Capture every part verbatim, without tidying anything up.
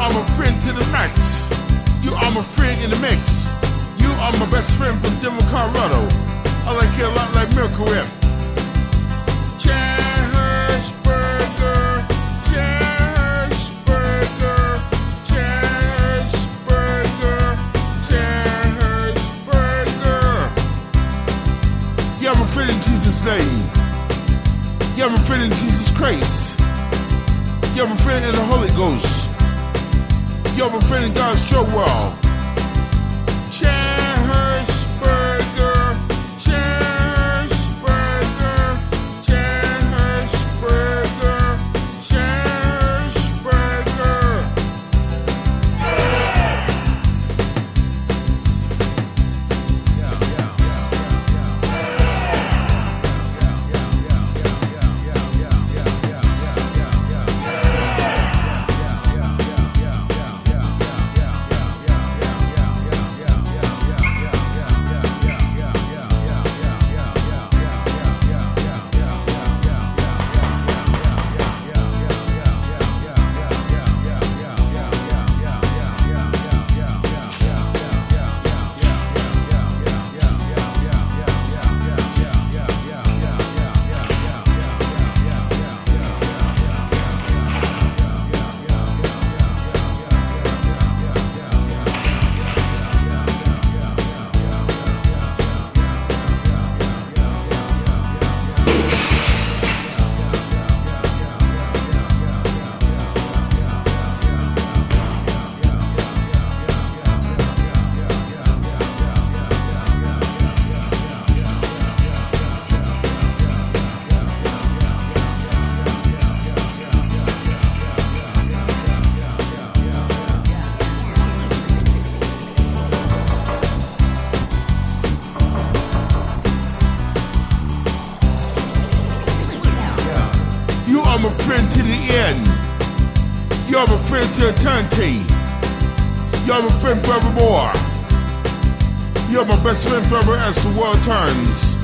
are my friend to the max. You are my friend in the mix. You are my best friend from Denver, Colorado. I like you a lot like Miracle Whip. Cheeseburger, cheeseburger, cheeseburger, cheeseburger. You are my friend in Jesus' name. You are my friend in Jesus Christ. You are my friend in the Holy Ghost. You are my friend in God's show world. Cheeseburger, cheeseburger, cheeseburger, cheeseburger. You are my friend to the end. You are my friend to eternity. You are my friend forevermore. You are my best friend forever as the world turns.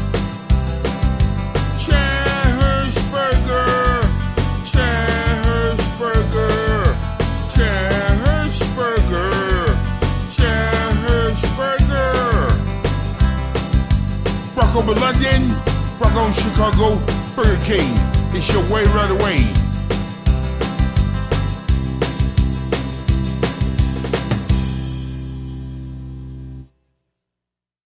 Cheeseburger, cheeseburger, cheeseburger, cheeseburger. Rock over London, rock on Chicago, Burger King. It's your way right away.